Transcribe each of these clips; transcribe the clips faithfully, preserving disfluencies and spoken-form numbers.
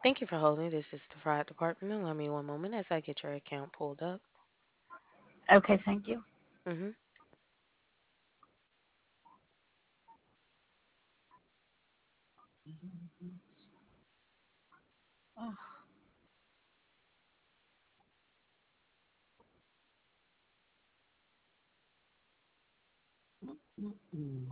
Thank you for holding. This is the fraud department. Allow me one moment as I get your account pulled up. Okay, thank you. Mm-hmm. Oh, mm, mm.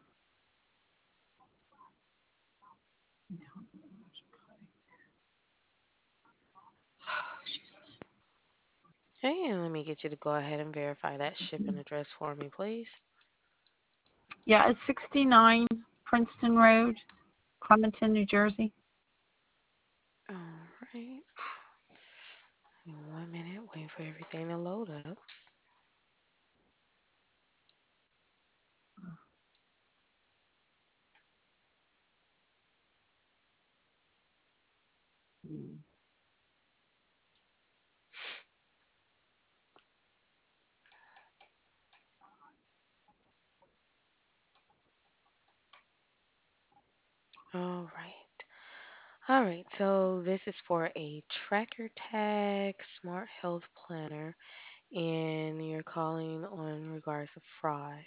Jesus. Hey, and let me get you to go ahead and verify that shipping address for me, please. Yeah, it's sixty-nine Princeton Road, Clementon, New Jersey. All right. One minute, waiting for everything to load up. Mm. All right. All right. So this is for a tracker tag smart health planner, and you're calling on regards of fraud.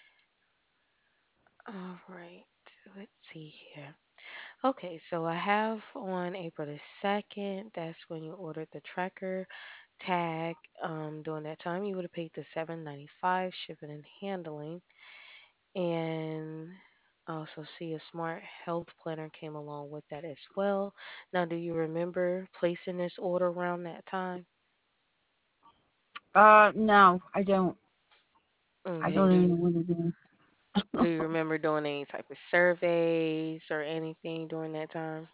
All right. Let's see here. Okay, so I have on April the second, that's when you ordered the tracker tag. Um, during that time, you would have paid the seven ninety-five shipping and handling. And I also see a smart health planner came along with that as well. Now, do you remember placing this order around that time? Uh, no, I don't. I Okay, don't even do know what it is. do you remember doing any type of surveys or anything during that time?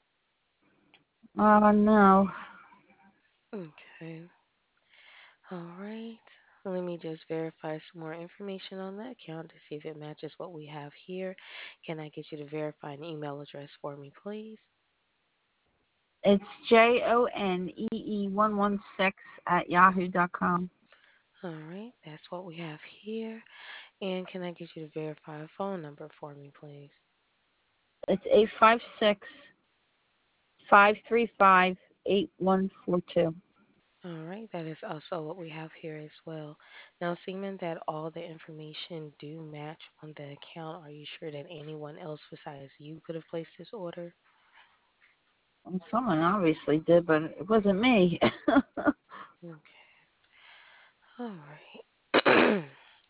Uh, no. Okay. All right. Let me just verify some more information on the account to see if it matches what we have here. Can I get you to verify an email address for me, please? It's J O N E E one one six at yahoo dot com. All right, that's what we have here. And can I get you to verify a phone number for me, please? It's eight five six five three five eight one four two. All right, that is also what we have here as well. Now, seeming that all the information do match on the account, are you sure that anyone else besides you could have placed this order? Well, someone obviously did, but it wasn't me. Okay. All right.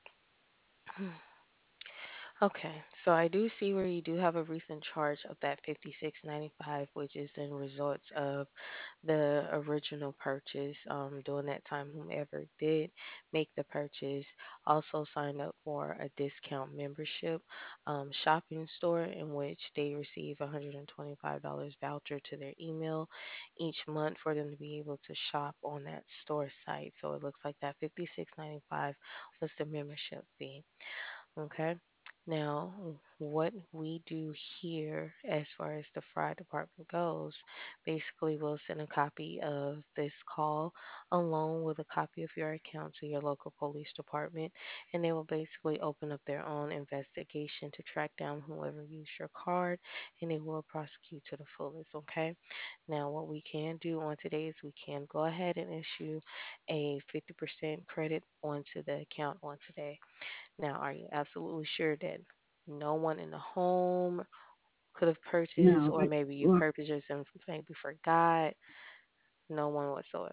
Okay, so I do see where you do have a recent charge of that fifty-six ninety-five, which is in results of the original purchase. Um, during that time, whomever did make the purchase also signed up for a discount membership um, shopping store in which they receive a one hundred twenty-five dollars voucher to their email each month for them to be able to shop on that store site. So it looks like that fifty-six ninety-five was the membership fee. Okay. Now, what we do here as far as the fraud department goes, basically we'll send a copy of this call along with a copy of your account to your local police department, and they will basically open up their own investigation to track down whoever used your card, and they will prosecute to the fullest, okay? Now, what we can do on today is we can go ahead and issue a fifty percent credit onto the account on today. Now, are you absolutely sure that no one in the home could have purchased, No, or I, maybe you well, purchased and maybe forgot? No one whatsoever.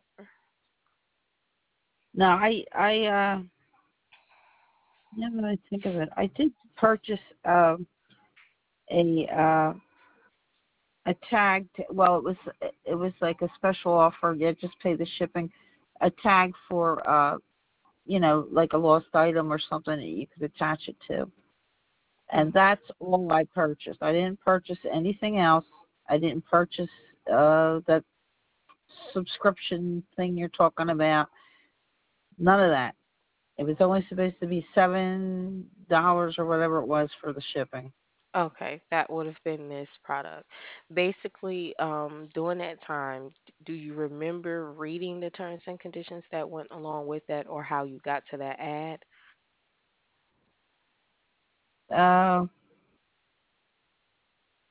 no, I, I, uh, now that I think of it, I did purchase um, a uh, a tag. t- Well, it was it was like a special offer. Yeah, just pay the shipping. A tag for uh, you know, like a lost item or something that you could attach it to. And Okay. that's all I purchased. I didn't purchase anything else. I didn't purchase uh that subscription thing you're talking about. None of that. It was only supposed to be seven dollars or whatever it was for the shipping. Okay, that would have been this product. Basically, um, during that time, d- do you remember reading the terms and conditions that went along with that, or how you got to that ad? Uh,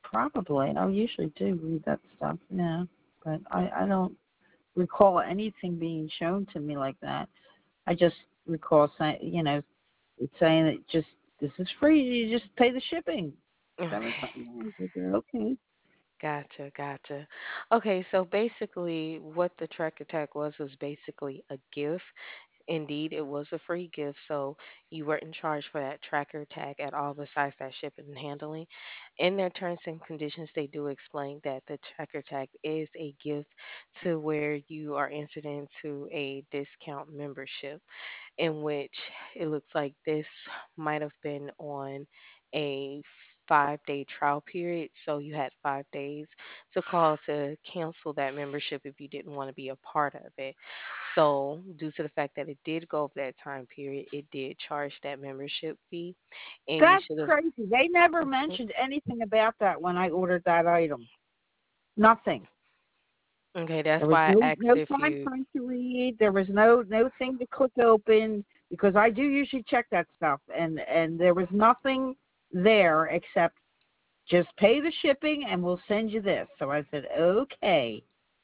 Probably. I usually do read that stuff, yeah. But I, I don't recall anything being shown to me like that. I just recall saying, you know, it's saying that just this is free. You just pay the shipping, seven Okay. something dollars. I said, okay. Gotcha, gotcha. Okay, so basically, what the tracker tag was was basically a gift. Indeed, it was a free gift, so you weren't charged for that tracker tag at all besides that shipping and handling. In their terms and conditions, they do explain that the tracker tag is a gift to where you are entered into a discount membership, in which it looks like this might have been on a five day trial period. So you had five days to call to cancel that membership if you didn't want to be a part of it. So, due to the fact that it did go over that time period, it did charge that membership fee, and you That's should have. crazy. They never Mhm. mentioned anything about that when I ordered that item. Nothing. Okay, that's There was why I no asked no if fine you. print to read. There was no no thing to click open because I do usually check that stuff, and and there was nothing there except just pay the shipping and we'll send you this. So I said, okay.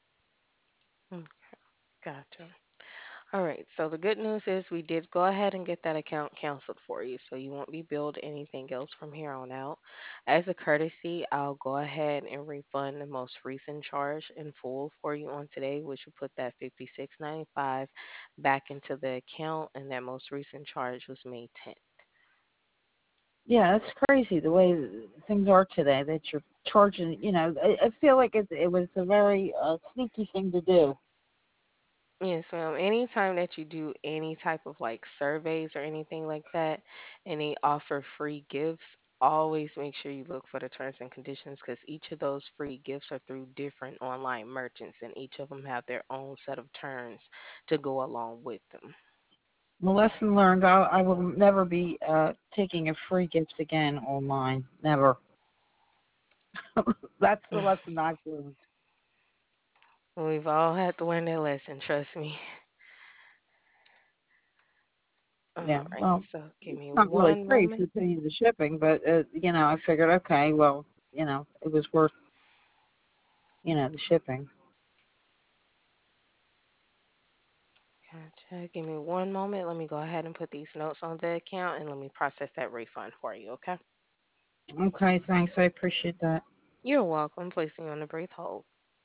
Mm, gotcha. All right. So the good news is we did go ahead and get that account canceled for you, so you won't be billed anything else from here on out. As a courtesy, I'll go ahead and refund the most recent charge in full for you on today, which will put that fifty-six ninety-five back into the account, and that most recent charge was May tenth. Yeah, it's crazy the way things are today that you're charging. You know, I, I feel like it, it was a very uh, sneaky thing to do. Yes, ma'am. Anytime that you do any type of like surveys or anything like that, and they offer free gifts, always make sure you look for the terms and conditions because each of those free gifts are through different online merchants, and each of them have their own set of terms to go along with them. The lesson learned. I, I will never be uh, taking a free gift again online. Never. That's the lesson I've learned. We've all had to learn that lesson, trust me. Yeah. All right, Well, so give me not really one free moment. for paying the shipping, but uh, you know, I figured, okay, well, you know, it was worth, you know, the shipping. Gotcha. Give me one moment. Let me go ahead and put these notes on the account and let me process that refund for you, okay? Okay, thanks. I appreciate that. You're welcome. Placing you on a brief hold.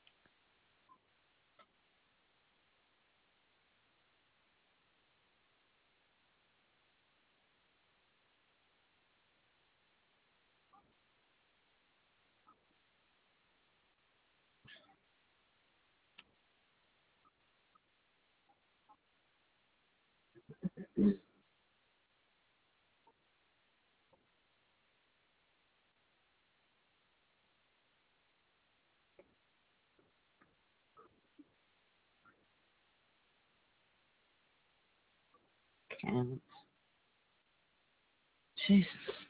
Can Jesus.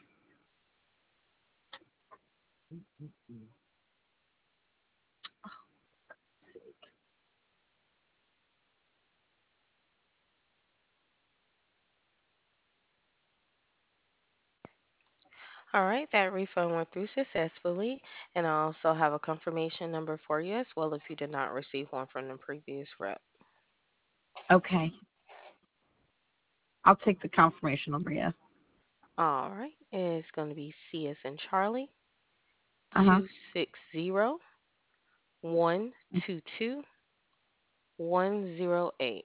All right, that refund went through successfully, and I also have a confirmation number for you as well if you did not receive one from the previous rep. Okay, I'll take the confirmation number. Yeah. All right, it's going to be C as in Charlie, Uh huh. two six zero one two two one zero eight.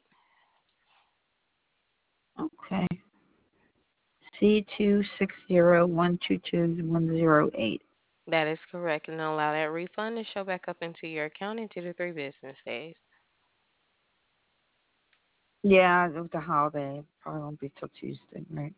Okay. C two six zero one two two one zero eight. That is correct, and allow that refund to show back up into your account in two to three business days. Yeah, with the holiday, it probably won't be till Tuesday, right?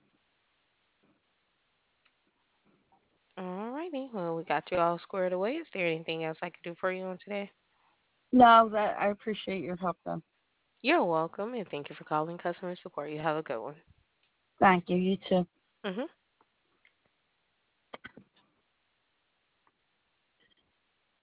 All righty, well, we got you all squared away. Is there anything else I could do for you on today? No, that I appreciate your help though. You're welcome, and thank you for calling customer support. You have a good one. Thank you. You too. Mm-hmm.